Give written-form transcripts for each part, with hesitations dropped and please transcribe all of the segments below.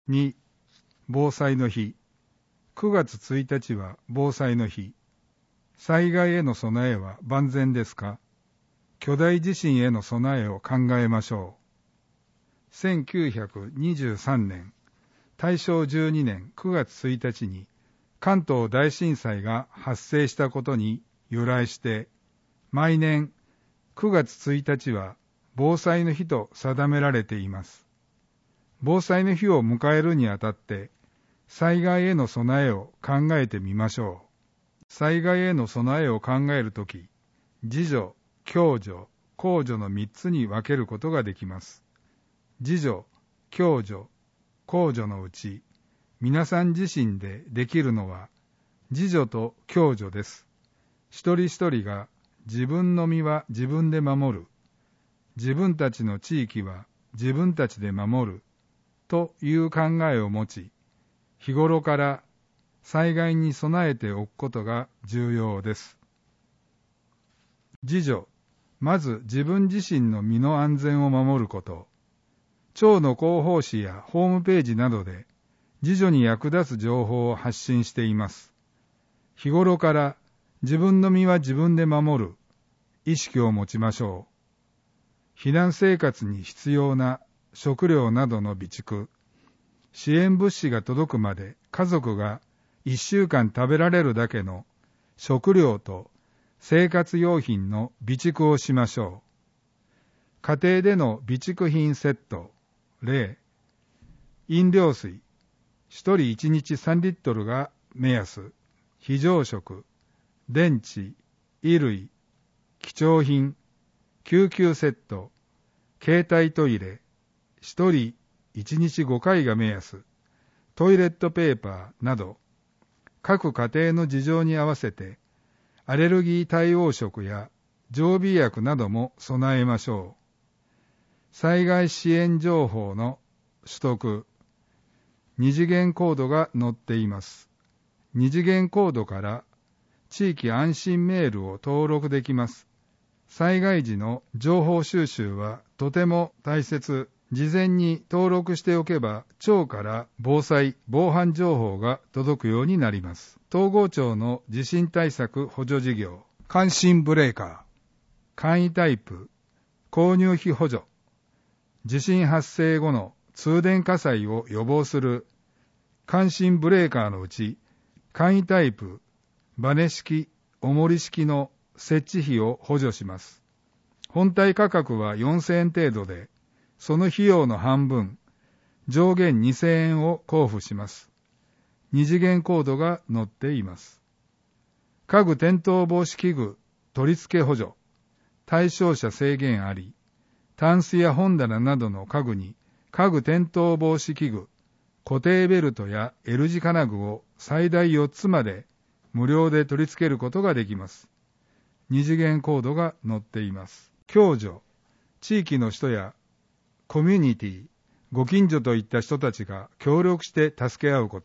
2、防災の日。9月1日は防災の日。災害への備えは万全ですか？巨大地震への備えを考えましょう。1923年、大正12年9月1日に関東大震災が発生したことに由来して、毎年9月1日は防災の日と定められています。防災の日を迎えるにあたって、災害への備えを考えてみましょう。災害への備えを考えるとき、自助、共助、公助の3つに分けることができます。自助、共助、公助のうち、皆さん自身でできるのは、自助と共助です。一人一人が自分の身は自分で守る、自分たちの地域は自分たちで守る、という考えを持ち、日頃から災害に備えておくことが重要です。自助、まず自分自身の身の安全を守ること。庁の広報誌やホームページなどで自助に役立つ情報を発信しています。日頃から自分の身は自分で守る意識を持ちましょう。避難生活に必要な食料などの備蓄、支援物資が届くまで家族が1週間食べられるだけの食料と生活用品の備蓄をしましょう。家庭での備蓄品セット、例、飲料水、1人1日3リットルが目安、非常食、電池、衣類、貴重品、救急セット、携帯トイレ、1人1日5回が目安、トイレットペーパーなど、各家庭の事情に合わせて、アレルギー対応食や常備薬なども備えましょう。災害支援情報の取得、二次元コードが載っています。二次元コードから地域安心メールを登録できます。災害時の情報収集はとても大切。事前に登録しておけば、庁から防災・防犯情報が届くようになります。東郷町の地震対策補助事業、感震ブレーカー、簡易タイプ、購入費補助、地震発生後の通電火災を予防する感震ブレーカーのうち、簡易タイプ、バネ式、重り式の設置費を補助します。本体価格は4000円程度で、その費用の半分、上限2000円を交付します。二次元コードが載っています。家具転倒防止器具取り付け補助、対象者制限あり、タンスや本棚などの家具に家具転倒防止器具、固定ベルトや L 字金具を最大4つまで無料で取り付けることができます。二次元コードが載っています。共助、地域の人やコミュニティ、ご近所といった人たちが協力して助け合うこと。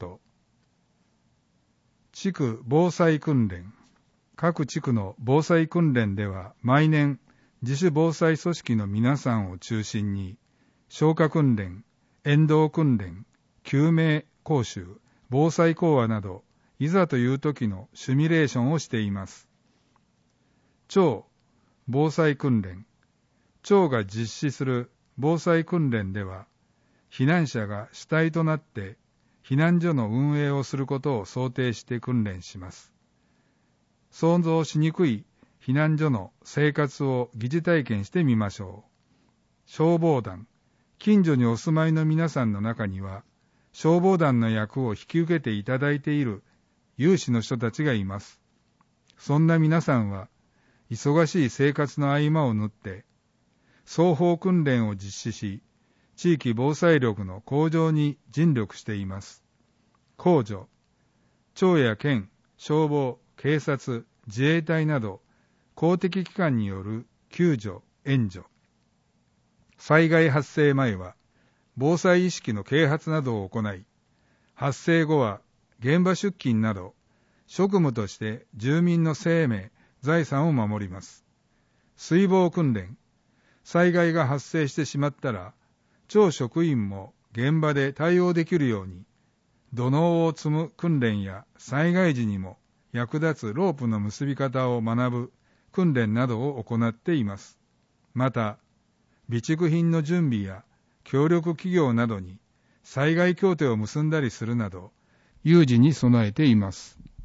地区防災訓練。各地区の防災訓練では毎年自主防災組織の皆さんを中心に消火訓練、遠動訓練、救命講習、防災講話などいざという時のシミュレーションをしています。庁防災訓練。庁が実施する防災訓練では、避難者が主体となって避難所の運営をすることを想定して訓練します。想像しにくい避難所の生活を疑似体験してみましょう。消防団、近所にお住まいの皆さんの中には、消防団の役を引き受けていただいている有志の人たちがいます。そんな皆さんは、忙しい生活の合間を縫って、双方訓練を実施し、地域防災力の向上に尽力しています。公助、町や県、消防、警察、自衛隊など公的機関による救助、援助。災害発生前は防災意識の啓発などを行い、発生後は現場出勤など職務として住民の生命、財産を守ります。水防訓練。災害が発生してしまったら、町職員も現場で対応できるように、土のうを積む訓練や災害時にも役立つロープの結び方を学ぶ訓練などを行っています。また、備蓄品の準備や協力企業などに災害協定を結んだりするなど、有事に備えています。